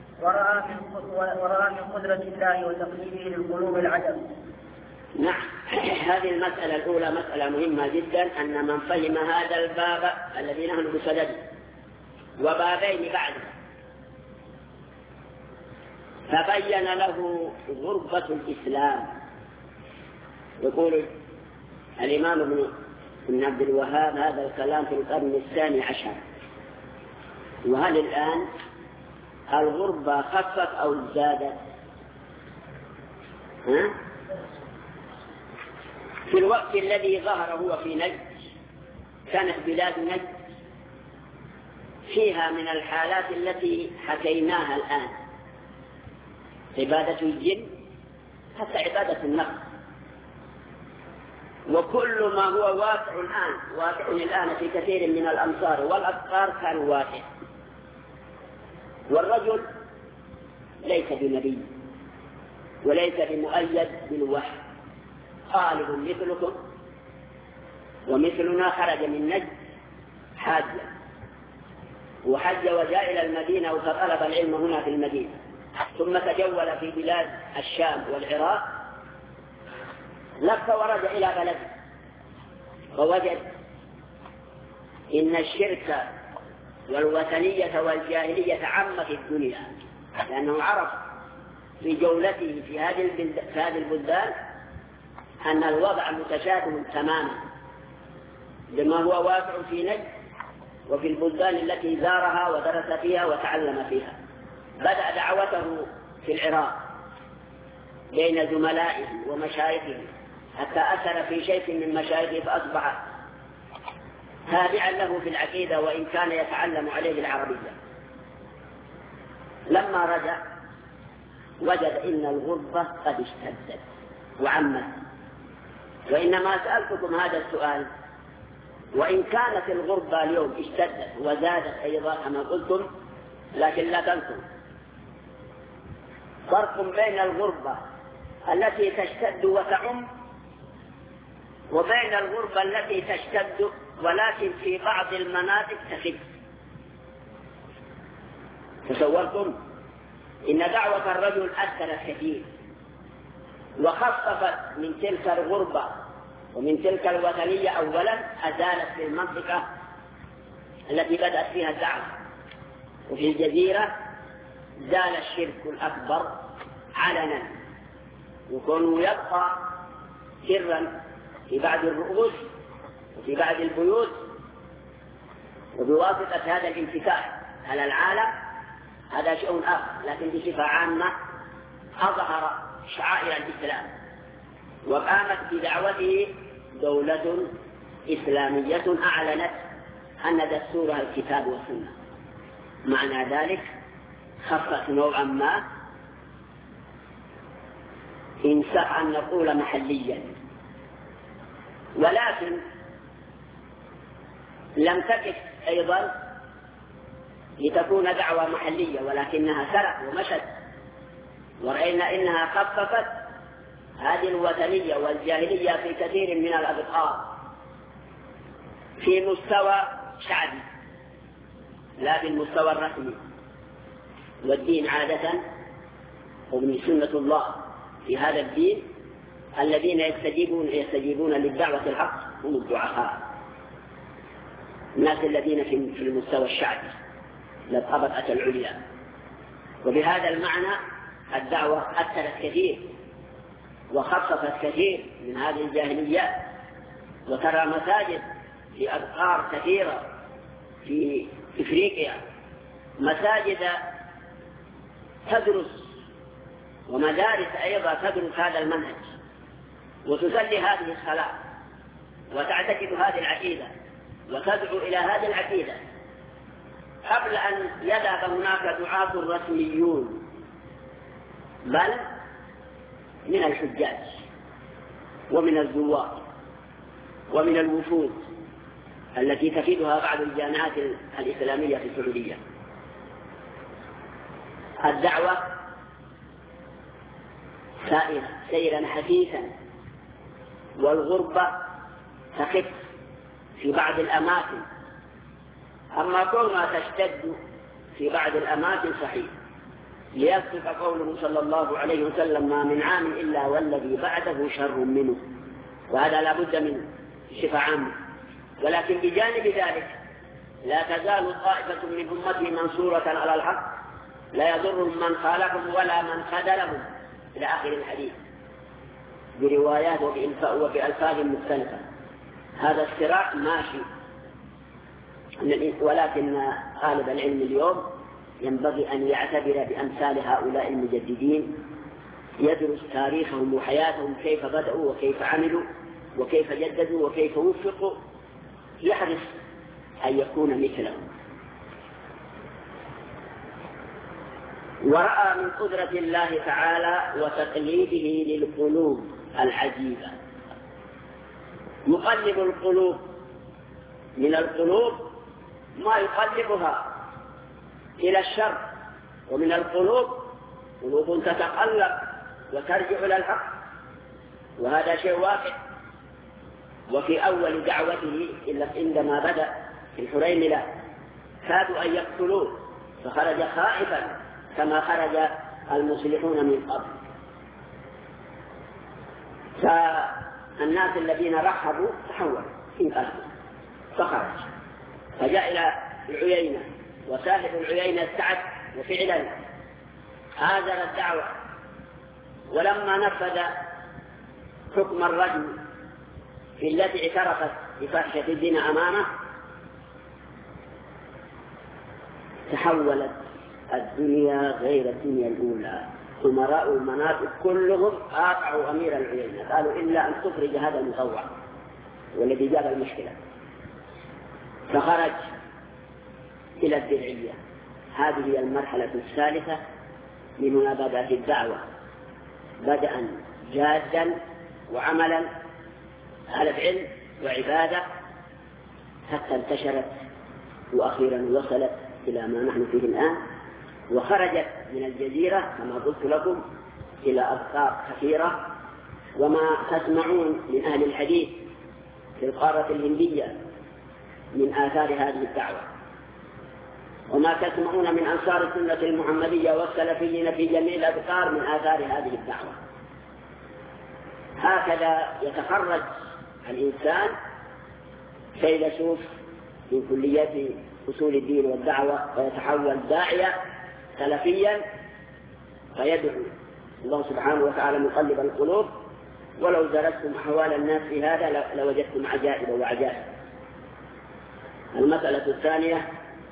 ورأى من قدرة الله وتقليده للقلوب العجب. نعم، هذه المسألة الأولى مسألة مهمة جدا، أن من فهم هذا الباب الذي نحن بصدده وبابين بعده تبين له غربة الإسلام. يقول الإمام ابن عبد الوهاب هذا الكلام في القرن 12. وهل الآن الغربة خفت أو زادت؟ في الوقت الذي ظهر هو في نجد، كانت بلاد نجد فيها من الحالات التي حكيناها الآن، عبادة الجن حتى عبادة النفس، وكل ما هو واقع الآن في كثير من الأمصار والأقطار كان واقع. والرجل ليس بنبي وليس بمؤيد بالوحي، طالب مثلكم ومثلنا، خرج من نجد حاجا وحج وجاء إلى المدينة وطلب العلم هنا في المدينة، ثم تجول في بلاد الشام والعراق، لف ورجع إلى بلده ووجد إن الشرك والوثنية والجاهلية عامة في الدنيا، لأنه عرف في جولته في هذه البلدان أن الوضع متشابه تماما بما هو واقع في نجد وفي البلدان التي زارها ودرس فيها وتعلم فيها. بدأ دعوته في العراق بين زملائه ومشايخه حتى أثر في شيخ من مشايخه فأصبح تابعا له في العقيدة وإن كان يتعلم عليه العربية. لما رجع وجد إن الغربة قد اشتدت وعمت. وإنما سألتكم هذا السؤال، وإن كانت الغربة اليوم اشتدت وزادت أيضا كما قلتم، لكن لا تنسوا فرق بين الغربة التي تشتد وتعم وبين الغربة التي تشتد ولكن في بعض المناطق تخف. تصورتم إن دعوة الرجل أثرت كثير وخففت من تلك الغربة ومن تلك الوثنية. أولا أزالت في المنطقة التي بدأت فيها الدعوة، وفي الجزيرة زال الشرك الأكبر علنا، وكونه يبقى سرا في بعض الرؤوس وفي بعض البيوت وبواسطة هذا الانفتاح على العالم، هذا شيء آخر. لكن بصفة عامة أظهر شعائر الإسلام وقامت بدعوته دولة إسلامية أعلنت أن دستورها الكتاب والسنة. معنى ذلك خفت نوعا ما، إن صح أن نقول محليا، ولكن لم تكف أيضا لتكون دعوة محلية، ولكنها سرت ومشت، ورأينا إنها خففت هذه الوثنية والجاهلية في كثير من الأبقار في مستوى شعبي لا بالمستوى الرسمي. والدين عادة ومن سنة الله في هذا الدين الذين يستجيبون للدعوة الحق هم الضعفاء، الناس الذين في المستوى الشعبي للطبقة العليا. وبهذا المعنى الدعوة أثرت كثير وخففت كثير من هذه الجاهليات. وترى مساجد في أبقار كثيرة في إفريقيا، مساجد تدرس ومدارس أيضا تدرس هذا المنهج وتسلي هذه الصلاة وتعتقد هذه العقيدة وتدعو إلى هذه العقيدة قبل أن يذهب هناك دعاة رسميون، بل من الحجاج ومن الزوار ومن الوفود التي تفيدها بعض الجامعات الإسلامية في السعودية. الدعوة سائرة سيرا حثيثا، والغربة تخف في بعض الأماكن، أما كونها تشتد في بعض الأماكن صحيح، ليصدق قوله صلى الله عليه وسلم: ما من عام إلا والذي بعده شر منه. وهذا لا بد منه بصفة عامة. ولكن بجانب ذلك لا تزال طائفة من أمته منصورة على الحق، لا يضرهم من خالفهم ولا من خذلهم، إلى آخر الحديث بروايات وبألفاظ مختلفة. هذا الصراع ماشي، ولكن طالب العلم اليوم ينبغي أن يعتبر بأمثال هؤلاء المجددين، يدرس تاريخهم وحياتهم، كيف بدأوا وكيف عملوا وكيف جددوا وكيف وفقوا، يحرص أن يكون مثلهم. ورأى من قدرة الله تعالى وتقليده للقلوب العجيبة. يقلب القلوب، من القلوب ما يقلبها إلى الشر، ومن القلوب قلوب تتقلب وترجع إلى الحق، وهذا شيء واقع. وفي أول دعوته عندما بدأ في الحريملة كادوا أن يقتلوه، فخرج خائفا كما خرج المصلحون من قبل. فالناس الذين رحبوا تحولوا في قلبه فخرج، فجاء إلى العيينة، وساحب العيينة استعد وفعلا هاجر الدعوة. ولما نفذ حكم الرجم في التي اعترفت بفحشة الزنا أمامه، تحولت الدنيا غير الدنيا الأولى. أمراء المناطق كلهم قاطعوا أمير العيينة، قالوا إلا أن تخرج هذا المطوع والذي جاب المشكلة. فخرج إلى الدرعية. هذه هي المرحلة الثالثة من منابذة الدعوة، بدءا جادا وعملا على علم وعبادة، حتى انتشرت وأخيرا وصلت إلى ما نحن فيه الآن، وخرجت من الجزيرة كما قلت لكم إلى أبقار كثيرة. وما تسمعون من أهل الحديث في القارة الهندية من آثار هذه الدعوة، وما تسمعون من أنصار السنة المحمدية والسلفيين في جميع الأذكار من آثار هذه الدعوة. هكذا يتخرج الإنسان فيلسوف من كليات أصول الدين والدعوة ويتحول داعية سلفيا فيدعو الله سبحانه وتعالى مقلب القلوب. ولو درستم أحوال الناس في هذا لوجدتم عجائب وعجائب. المسألة الثانية.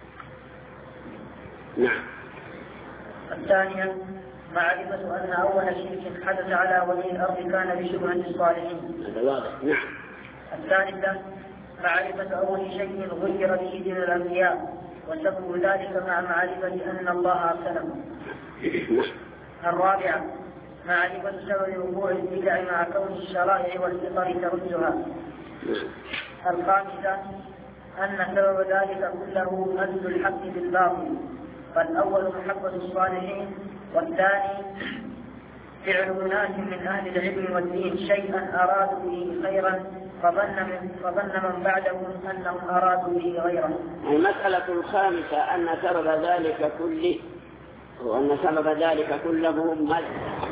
نعم. الثانية معرفة أن أول شرك حدث على وجه الأرض كان بشبهة الصالحين. هذا واضح. نعم. الثالثة معرفة أول شيء غير به دين الأنبياء وسبب ذلك مع معرفة أن الله أرسلهم. الرابعة معرفة سبب وقوع البدع مع كون الشرائع والفطر تردها. الخامسة أن سبب ذلك كله مد الحق بالباطل، فالأول محبة الصالحين، والثاني فعل ناس من أهل العلم والدين شيئا أرادوا به خيرا فظن من بعدهم أنهم أرادوا به غيره. المسألة الخامسة أن سبب ذلك كله مد.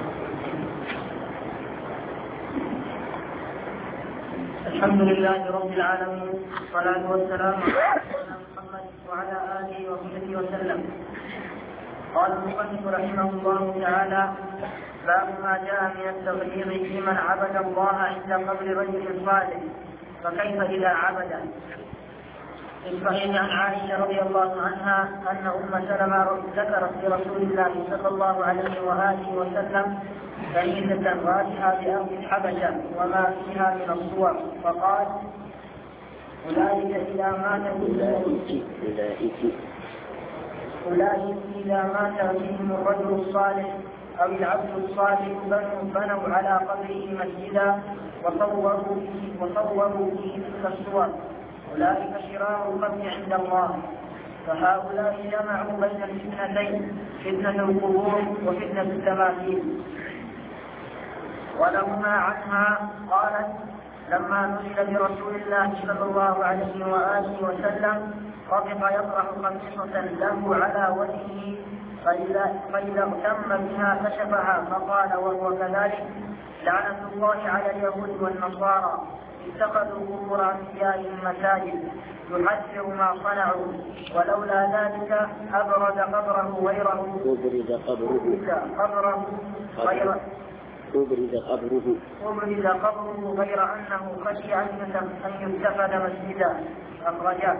الحمد لله رب العالمين، والصلاة والسلام على محمد وعلى آله وصحبه وسلم. قال المصنف رحمه الله تعالى: باب ما جاء من التغليظ في من عبد الله عند قبر رجل صالح، فكيف إذا عبده؟ في الصحيح عن عائشة رضي الله عنها أن أم سلمة ذكرت لرسول الله صلى الله عليه وآله وسلم كنيسة رائحة بأرض الحبشة وما فيها من الصور، فقال: أولئك إذا مات فيهم الرجل الصالح أو العبد الصالح بنوا على قبره مسجدا وصوروا فيه تلك الصور، أولئك شرار الخلق عند الله. فهؤلاء جمعوا بين الفتنتين، فتنة القبور وفتنة التماثيل. ولهما عنها قالت: لما نزل برسول الله صلى الله عليه وآله وسلم رفق يطرح قميصة له على وجهه، فإذا اغتم بها كشفها، فقال وهو كذلك: لعنة الله على اليهود والنصارى اتخذوا قبور أنبيائهم مساجد يحذر ما صنعوا، ولولا ذلك أبرز قبره غيره غير أنه خشي أن يتخذ مسجدا. أخرجاه.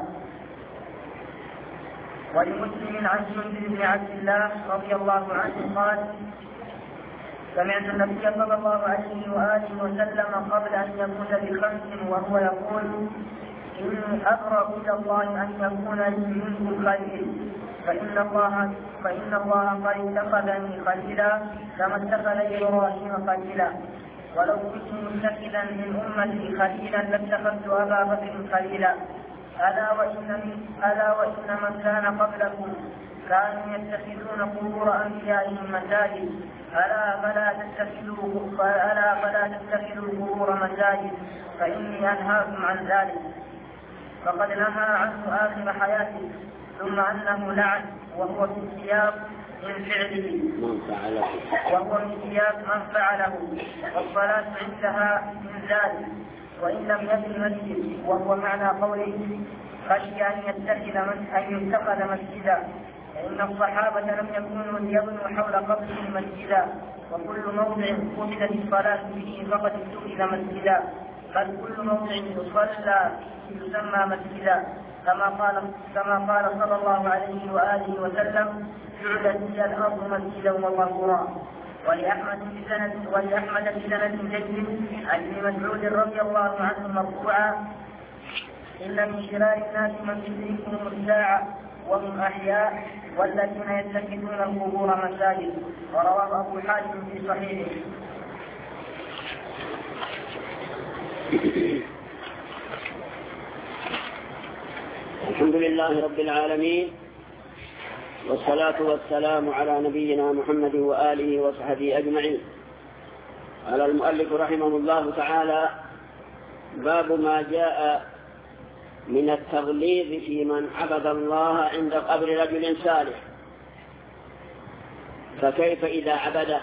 ولمسلم عن جندب بن عبد الله رضي الله عنه قال: سمعت النبي صلى الله عليه وآله وسلم قبل أن يموت بخمس وهو يقول: إني أبرأ إلى الله أن يكون لي منه خليل، فإن الله قد اتخذني خليلا كما اتخذ إبراهيم خليلا، ولو كنت متخذا من أمتي خليلا لاتخذت أبا بكر خليلا. ألا وإن من كان قبلكم كانوا يتخذون قبور أنبيائهم مساجد، ألا فلا تتخذوا القبور مساجد، فإني أنهاكم عن ذلك. فقد نهى عنه آخر حياته، ثم أنه لعن وهو في سياق من فعله والصلاة عندها من ذلك، وإن لم يبن مسجد، وهو معنى قوله خشي أن يتخذ مسجدا، فإن الصحابة لم يكونوا ليبنوا حول قبره مسجدا، وكل موضع قصدت الصلاة فيه فقد اتخذ مسجدا، بل كل موضع يصلى يسمى مسجدا، كما قال صلى الله عليه وآله وسلم: جعلت لي الأرض مسجدا وطهورا. ولأحمد بسند جيد عن ابن مسعود رضي الله عنه مرفوعا: إن من شرار الناس من تدركهم الساعة وهم أحياء والذين يتخذون القبور مساجد. ورواه أبو حاتم في صحيحه. الحمد لله رب العالمين، والصلاة والسلام على نبينا محمد وآله وصحبه أجمعين. قال المؤلف رحمه الله تعالى: باب ما جاء من التغليظ في من عبد الله عند قبر رجل صالح. فكيف إذا عبده؟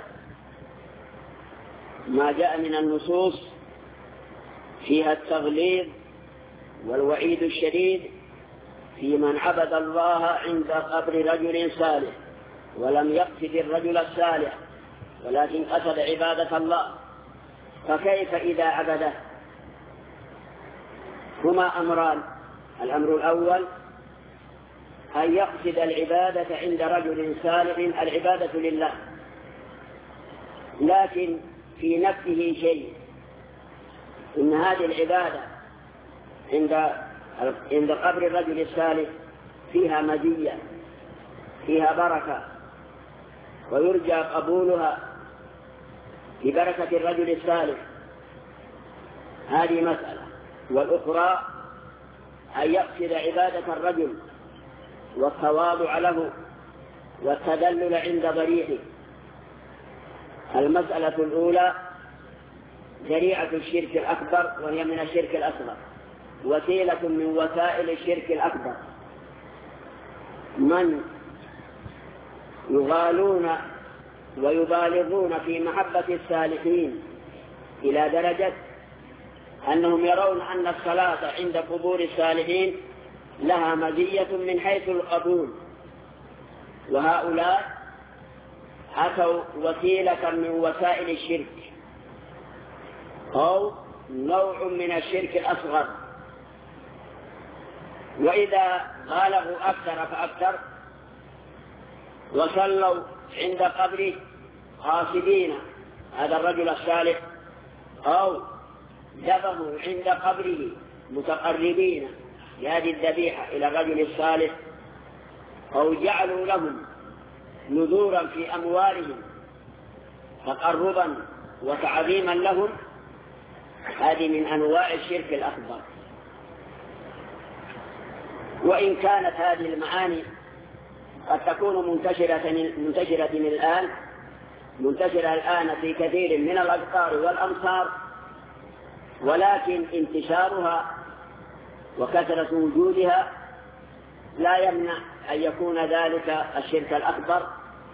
ما جاء من النصوص فيها التغليظ والوعيد الشديد في من عبد الله عند قبر رجل صالح ولم يقصد الرجل الصالح ولكن قصد عبادة الله. فكيف إذا عبده؟ هما أمران: الأمر الأول أن يقصد العبادة عند رجل صالح العبادة لله، لكن في نفسه شيء، إن هذه العبادة عند قبر الرجل الصالح فيها مزية، فيها بركة، ويرجى قبولها ببركة الرجل الصالح. هذه مسألة. والأخرى أن يقصد عبادة الرجل والتواضع له والتذلل عند ضريحه. المسألة الأولى ذريعة الشرك الأكبر، وهي من الشرك الأصغر، وسيلة من وسائل الشرك الأكبر. من يغالون ويبالغون في محبة الصالحين إلى درجة أنهم يرون أن الصلاة عند قبور الصالحين لها مزية من حيث القبول، وهؤلاء أتوا وسيلة من وسائل الشرك أو نوع من الشرك الأصغر. وإذا بالغوا أكثر فأكثر وصلوا عند قبره قاصدين هذا الرجل الصالح، أو ذبحوا عند قبره متقربين بهذه الذبيحة إلى الرجل الصالح، أو جعلوا لهم نذورا في أموالهم تقربا وتعظيما لهم، هذه من أنواع الشرك الأكبر. وإن كانت هذه المعاني قد تكون منتشرة الآن في كثير من الأقطار والأمصار، ولكن انتشارها وكثرة وجودها لا يمنع أن يكون ذلك الشرك الأكبر،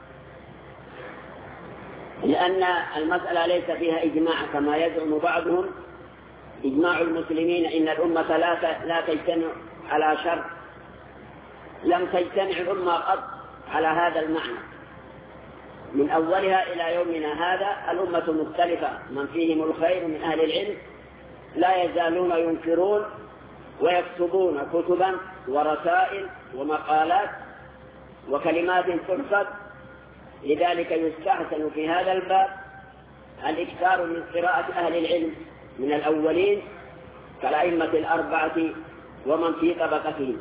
لأن المسألة ليس فيها إجماع كما يزعم بعضهم. إجماع المسلمين إن الأمة لا تجتمع على شر، لم تجتمع الأمة قط على هذا المعنى من أولها إلى يومنا هذا. الأمة مختلفة، من فيهم الخير من أهل العلم لا يزالون ينكرون ويكتبون كتبا ورسائل ومقالات وكلمات ترصد. لذلك يستحسن في هذا الباب الإكثار من قراءة أهل العلم من الأولين كالأئمة الأربعة ومن في طبقتهم.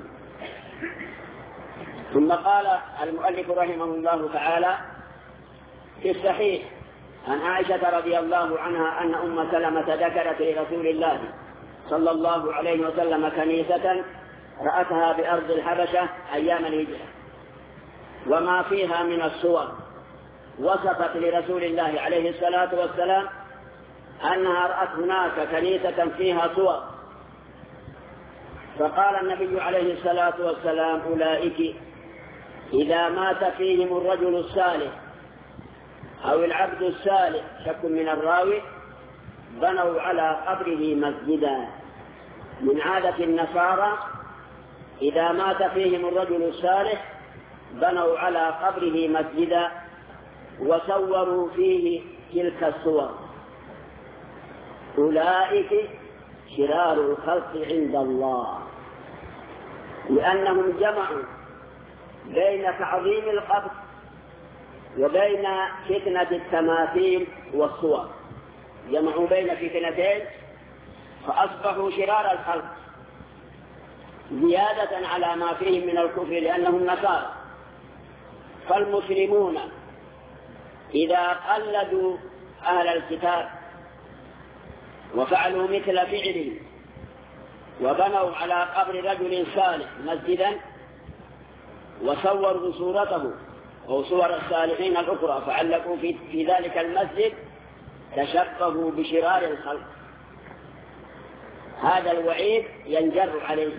ثم قال المؤلف رحمه الله تعالى في الصحيح عن عائشة رضي الله عنها أن أم سلمة ذكرت لرسول الله صلى الله عليه وسلم كنيسة رأتها بأرض الحبشة أيام الهجرة وما فيها من الصور، وصفت لرسول الله عليه الصلاة والسلام أنها رأت هناك كنيسة فيها صور، فقال النبي عليه الصلاة والسلام: أولئك إذا مات فيهم الرجل الصالح أو العبد الصالح، شك من الراوي، بنوا على قبره مسجدا. من عادة النصارى إذا مات فيهم الرجل الصالح بنوا على قبره مسجدا وصوروا فيه تلك الصور. أولئك شرار الخلق عند الله، لأنهم جمعوا بين تعظيم القبر وبين فتنة التماثيل والصور، جمعوا بين فتنتين فأصبحوا شرار الخلق زيادة على ما فيهم من الكفر لأنهم نصارى. فالمسلمون إذا قلدوا أهل الكتاب وفعلوا مثل فعله وبنوا على قبر رجل صالح مسجدا وصوروا صورته أو صور الصالحين الأخرى فعلقوا في ذلك المسجد، تشبهوا بشرار الخلق. هذا الوعيد ينجر عليه.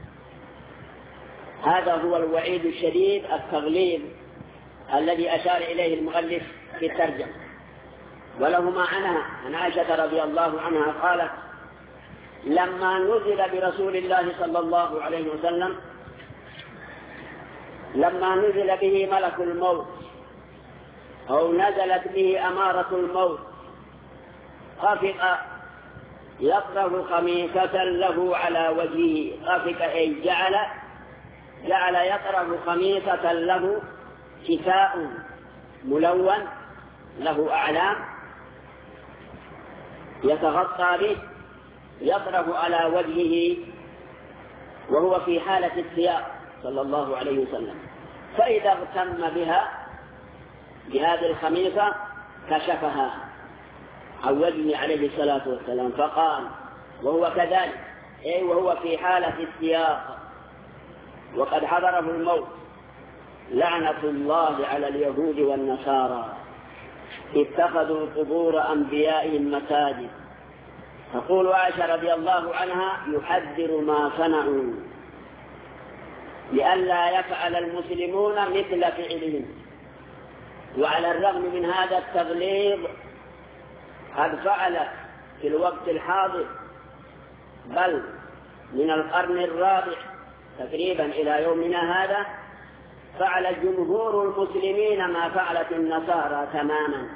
هذا هو الوعيد الشديد التغليظ الذي أشار إليه المؤلف في الترجمة. ولهما عنها عن عائشة رضي الله عنها قالت: لما نزل برسول الله صلى الله عليه وسلم، لما نزل به ملك الموت أو نزلت به أمارة الموت، خفق يطرف خميسة له على وجهه. خفق أي جعل يطرف خميسة له، كساء ملون له أعلام يتغطى به، يطرف على وجهه وهو في حالة السياق صلى الله عليه وسلم. فإذا اغتم بهذه الخميصة كشفها عن وجهه عليه الصلاة والسلام، فقال وهو كذلك، أي وهو في حالة السياق وقد حضره الموت: لعنة الله على اليهود والنصارى اتخذوا قبور أنبيائهم مساجد. تقول عائشة رضي الله عنها: يحذر ما صنعوا لئلا يفعل المسلمون مثل فعلهم. وعلى الرغم من هذا التغليظ قد فعل في الوقت الحاضر، بل من القرن الرابع تقريبا إلى يومنا هذا، فعل جمهور المسلمين ما فعلت النصارى تماما.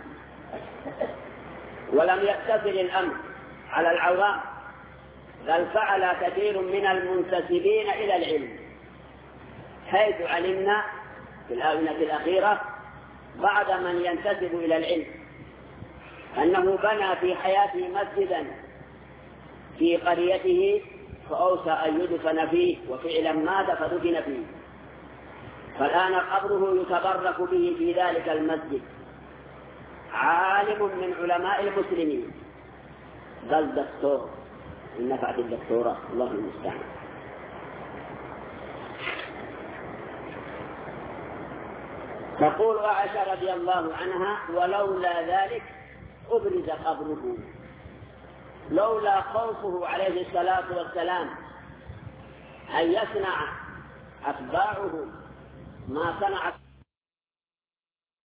ولم يقتصر الأمر على العوام، بل فعل كثير من المنتسبين إلى العلم، حيث علمنا في الآونة الأخيرة بعض من ينتسب إلى العلم أنه بنى في حياته مسجدا في قريته فأوصى أن يدفن فيه، وفعلا مات فدفن فيه، فالآن قبره يتبرك به في ذلك المسجد. عالم من علماء المسلمين، بل دكتور من نفعة الدكتوراه، الله المستعان. تقول عائشة رضي الله عنها: ولولا ذلك أبرز قبره. لولا خوفه عليه الصلاة والسلام أن يصنع أتباعه ما صنعت